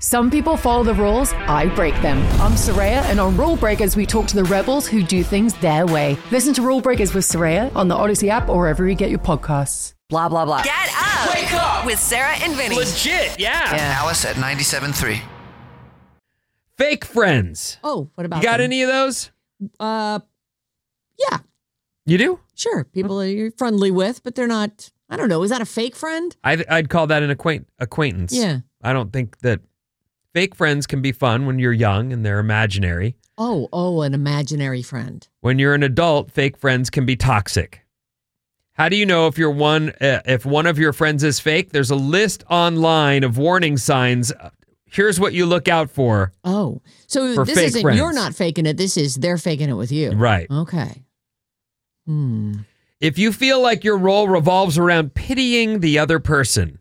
Some people follow the rules, I break them. I'm Soraya, and on Rule Breakers, we talk to the rebels who do things their way. Listen to Rule Breakers with Soraya on the Odyssey app or wherever you get your podcasts. Blah, blah, blah. Get up! Wake up! With Sarah and Vinny. Legit, yeah. Alice at 97.3. Fake friends. Oh, what about You got them? any of those? Yeah, You do? sure. People that you're friendly with, but they're not, I don't know. Is that a fake friend? I'd call that an acquaintance. Yeah. I don't think that fake friends can be fun when you're young and they're imaginary. Oh, an imaginary friend. When you're an adult, fake friends can be toxic. How do you know if if one of your friends is fake? There's a list online of warning signs. Here's what you look out for. Oh, so For this fake isn't friends. you're not faking it. This is they're faking it with you. Right. Okay. If you feel like your role revolves around pitying the other person,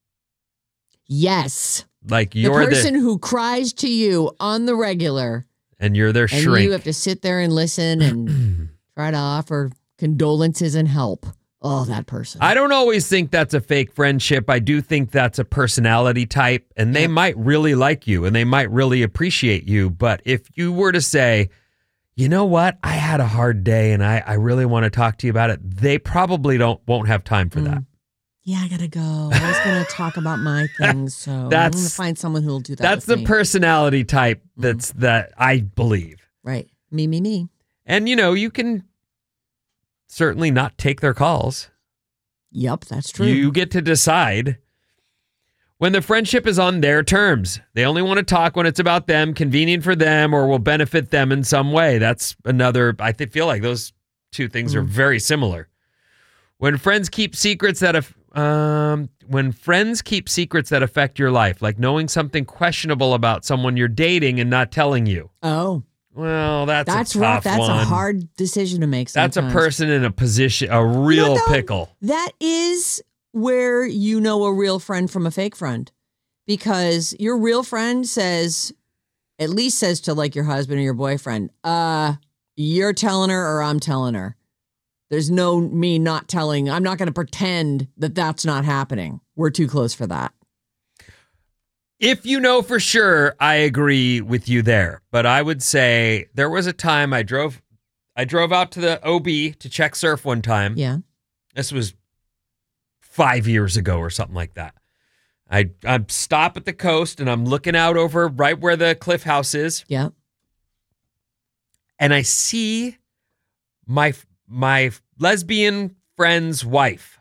Yes. like The you're person who cries to you on the regular, and you're their and shrink. you have to sit there and listen and try to offer condolences and help. Oh, that person. I don't always think that's a fake friendship. I do think that's a personality type, and they might really like you and they might really appreciate you. But if you were to say, you know what, I had a hard day and I really want to talk to you about it, they probably won't have time for that. Yeah, I gotta go. I was gonna talk about my things, so I'm gonna find someone who'll do that. That's with the me. personality type that I believe. Right. Me. And you can certainly not take their calls. Yep, that's true. You get to decide when the friendship is on their terms. They only want to talk when it's about them, convenient for them, or will benefit them in some way. That's another, feel like those two things are very similar. When friends keep secrets that affect your life, like knowing something questionable about someone you're dating and not telling you. Oh. Well, that's a tough rough. That's one. a hard decision to make sometimes. That's a person in a position, a real pickle. That is where you know a real friend from a fake friend. Because your real friend at least says to like your husband or your boyfriend, you're telling her or I'm telling her. There's no me not telling. I'm not going to pretend that that's not happening. We're too close for that. If you know for sure, I agree with you there. But I would say there was a time I drove out to the OB to check surf one time. Yeah. This was 5 years ago or something like that. I stop at the coast and I'm looking out over right where the cliff house is. Yeah. And I see my lesbian friend's wife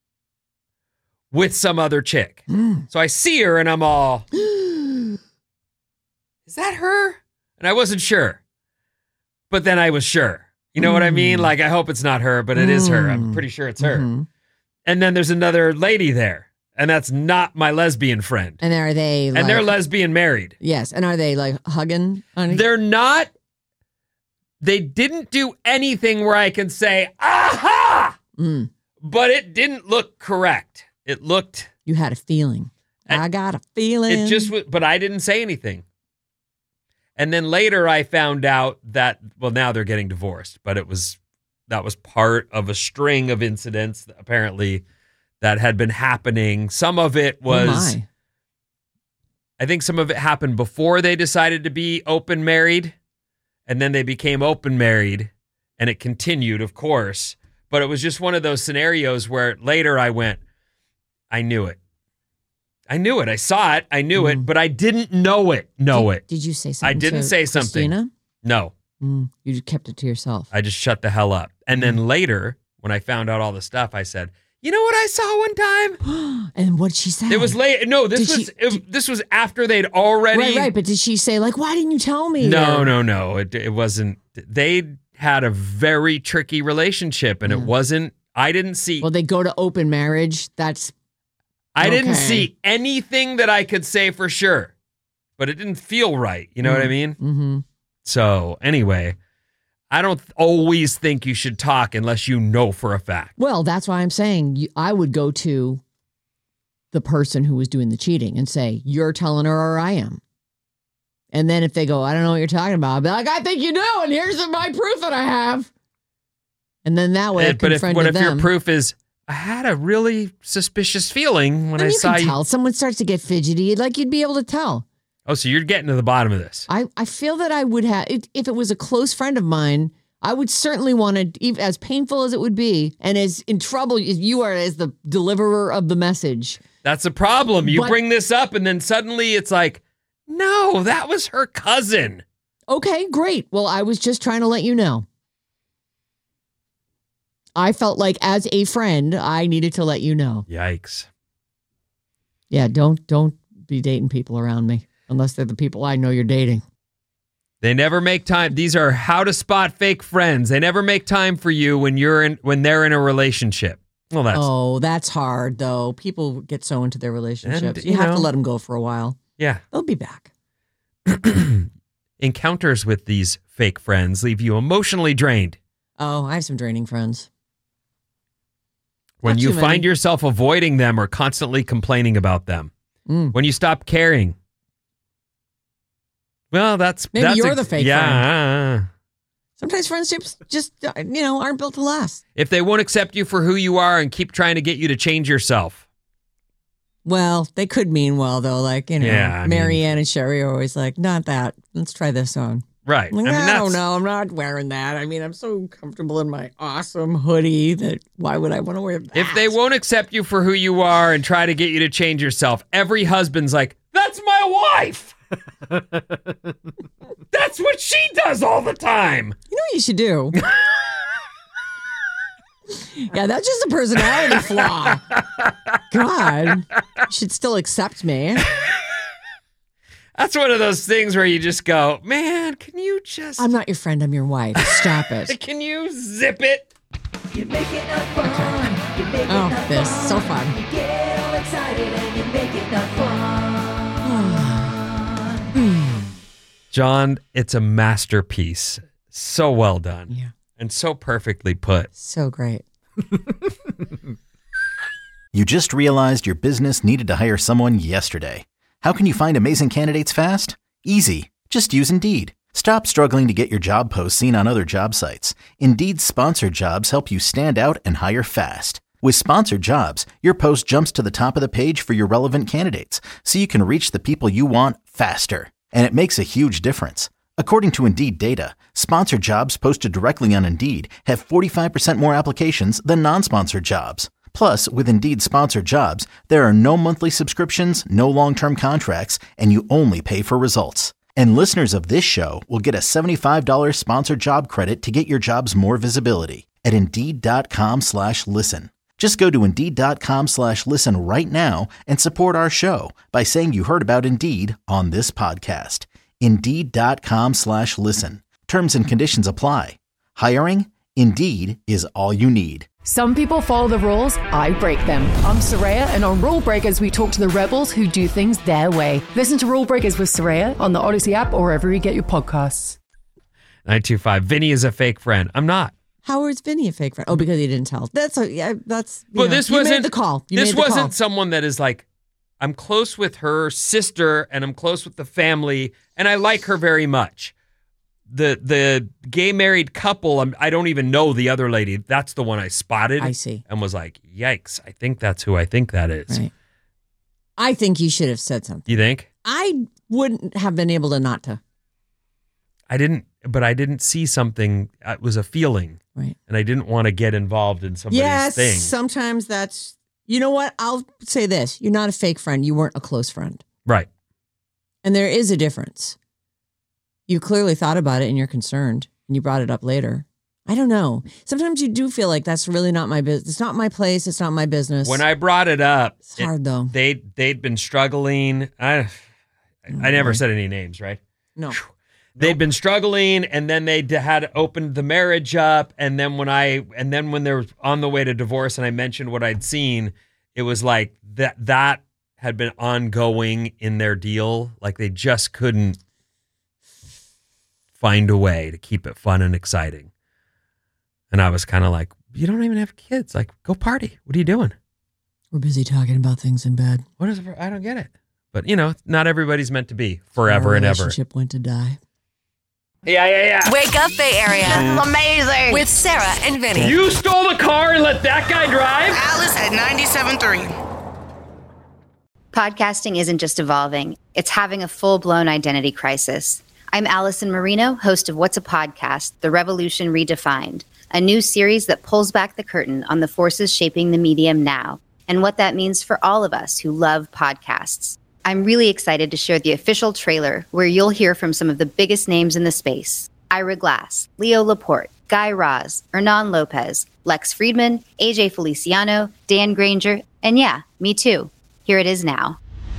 with some other chick. So I see her and I'm all, is that her? And I wasn't sure. But then I was sure. You know what I mean? Like, I hope it's not her, but it is her. I'm pretty sure it's her. Mm-hmm. And then there's another lady there. And that's not my lesbian friend. And are they And they're lesbian married. Yes. And are they like hugging? They're not. They didn't do anything where I can say, aha! But it didn't look correct. It looked. You had a feeling. I got a feeling. It just was, but I didn't say anything. And then later I found out that, well, now they're getting divorced, but that was part of a string of incidents apparently that had been happening. Some of it was, I think some of it happened before they decided to be open married, and then they became open married, and it continued, of course. But it was just one of those scenarios where later I went, I knew it. I saw it. I knew it, but I didn't know it. Did you say something? I didn't say Christina? something. No. You just kept it to yourself. I just shut the hell up. And then later, when I found out all the stuff, I said, you know what I saw one time? And what'd she say? It was late. No, this was after they'd already. Right. But did she say, like, why didn't you tell me? No. It wasn't. They had a very tricky relationship, and it wasn't. I didn't see. Well, they go to open marriage. I didn't see anything that I could say for sure, but it didn't feel right. You know what I mean? Mm-hmm. So anyway, I don't always think you should talk unless you know for a fact. Well, that's why I'm saying I would go to the person who was doing the cheating and say, you're telling her or I am. And then if they go, I don't know what you're talking about, I'll be like, I think you do, and here's my proof that I have. And then that way, but if your proof is, I had a really suspicious feeling when I saw you. Tell. Someone starts to get fidgety, like you'd be able to tell. Oh, so you're getting to the bottom of this. I feel that I would have, if it was a close friend of mine, I would certainly want to, as painful as it would be, and as in trouble as you are as the deliverer of the message. That's the problem. You bring this up, and then suddenly it's like, no, that was her cousin. Okay, great. Well, I was just trying to let you know. I felt like as a friend, I needed to let you know. Yikes. Yeah, don't be dating people around me unless they're the people I know you're dating. They never make time. These are how to spot fake friends. They never make time for you when they're in a relationship. Well, that's hard though. People get so into their relationships. And, you have to let them go for a while. Yeah. They'll be back. Encounters with these fake friends leave you emotionally drained. Oh, I have some draining friends. When you find yourself avoiding them or constantly complaining about them. When you stop caring. Well, maybe you're the fake friend. Yeah. Sometimes friendships just, aren't built to last. If they won't accept you for who you are and keep trying to get you to change yourself. Well, they could mean well, though. Like, Marianne and Sherry are always like, not that. Let's try this on. Right. Like, I don't know. I'm not wearing that. I mean, I'm so comfortable in my awesome hoodie that why would I want to wear that? If they won't accept you for who you are and try to get you to change yourself, every husband's like, that's my wife. That's what she does all the time. You know what you should do? Yeah, that's just a personality flaw. God, you should still accept me. That's one of those things where you just go, man, can you just... I'm not your friend, I'm your wife. Stop it. Can you zip it? You make it not fun. Okay. You make it not this fun. is so fun. You get all excited and you make it not fun. John, it's a masterpiece. So well done. Yeah. And so perfectly put. So great. You just realized your business needed to hire someone yesterday. How can you find amazing candidates fast? Easy. Just use Indeed. Stop struggling to get your job posts seen on other job sites. Indeed's sponsored jobs help you stand out and hire fast. With sponsored jobs, your post jumps to the top of the page for your relevant candidates, so you can reach the people you want faster. And it makes a huge difference. According to Indeed data, sponsored jobs posted directly on Indeed have 45% more applications than non-sponsored jobs. Plus, with Indeed sponsored jobs, there are no monthly subscriptions, no long-term contracts, and you only pay for results. And listeners of this show will get a $75 sponsored job credit to get your jobs more visibility at Indeed.com/listen. Just go to Indeed.com/listen right now and support our show by saying you heard about Indeed on this podcast. Indeed.com/listen. Terms and conditions apply. Hiring? Indeed is all you need. Some people follow the rules, I break them. I'm Soraya, and on Rule Breakers, we talk to the rebels who do things their way. Listen to Rule Breakers with Soraya on the Odyssey app or wherever you get your podcasts. 925. Vinny is a fake friend. I'm not. How is Vinny a fake friend? Oh, because he didn't tell. This Well, this you wasn't made the call. This wasn't someone that is like, I'm close with her sister and I'm close with the family and I like her very much. The gay married couple, I don't even know the other lady. That's the one I spotted. I see. And was like, yikes, I think that's who I think that is. Right. I think you should have said something. You think? I wouldn't have been able to not to. I didn't see something. It was a feeling. Right. And I didn't want to get involved in somebody's thing. Sometimes that's, you know what? I'll say this. You're not a fake friend. You weren't a close friend. Right. And there is a difference. You clearly thought about it and you're concerned and you brought it up later. I don't know. Sometimes you do feel like that's really not my business. It's not my place. It's not my business. When I brought it up, it's hard though. They'd been struggling. I never said any names, right? No. They'd been struggling, and then they had opened the marriage up, and then when they were on the way to divorce, and I mentioned what I'd seen, it was like that had been ongoing in their deal. Like they just couldn't find a way to keep it fun and exciting. And I was kind of like, you don't even have kids. Like, go party. What are you doing? We're busy talking about things in bed. What is it? I don't get it. But, not everybody's meant to be forever and ever. Our relationship went to die. Yeah. Wake up, Bay Area. This is amazing. With Sarah and Vinny. You stole the car and let that guy drive? Alice at 97.3. Podcasting isn't just evolving, it's having a full-blown identity crisis. I'm Allison Marino, host of What's a Podcast? The Revolution Redefined, a new series that pulls back the curtain on the forces shaping the medium now and what that means for all of us who love podcasts. I'm really excited to share the official trailer where you'll hear from some of the biggest names in the space. Ira Glass, Leo Laporte, Guy Raz, Hernan Lopez, Lex Friedman, AJ Feliciano, Dan Granger, and yeah, me too. Here it is now.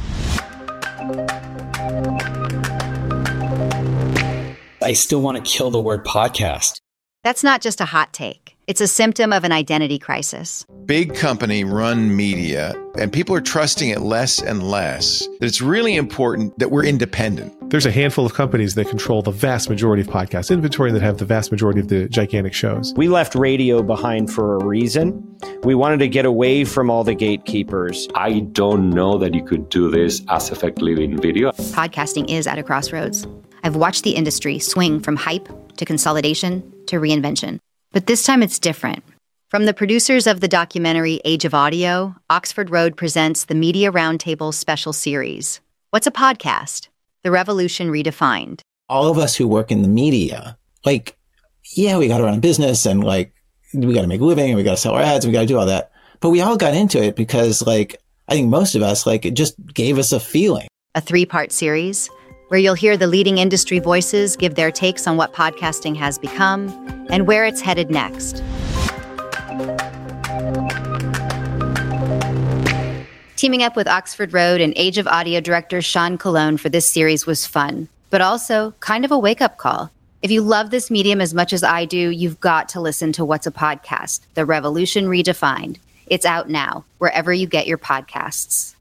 I still want to kill the word podcast. That's not just a hot take. It's a symptom of an identity crisis. Big company run media, and people are trusting it less and less. That it's really important that we're independent. There's a handful of companies that control the vast majority of podcast inventory and that have the vast majority of the gigantic shows. We left radio behind for a reason. We wanted to get away from all the gatekeepers. I don't know that you could do this as effectively in video. Podcasting is at a crossroads. I've watched the industry swing from hype to consolidation to reinvention. But this time it's different. From the producers of the documentary Age of Audio, Oxford Road presents the Media Roundtable special series. What's a podcast? The Revolution Redefined. All of us who work in the media, we got to run a business and we got to make a living and we got to sell our ads and we got to do all that. But we all got into it because I think most of us, it just gave us a feeling. A 3-part series where you'll hear the leading industry voices give their takes on what podcasting has become and where it's headed next. Teaming up with Oxford Road and Age of Audio director Sean Colon for this series was fun, but also kind of a wake-up call. If you love this medium as much as I do, you've got to listen to What's a Podcast? The Revolution Redefined. It's out now, wherever you get your podcasts.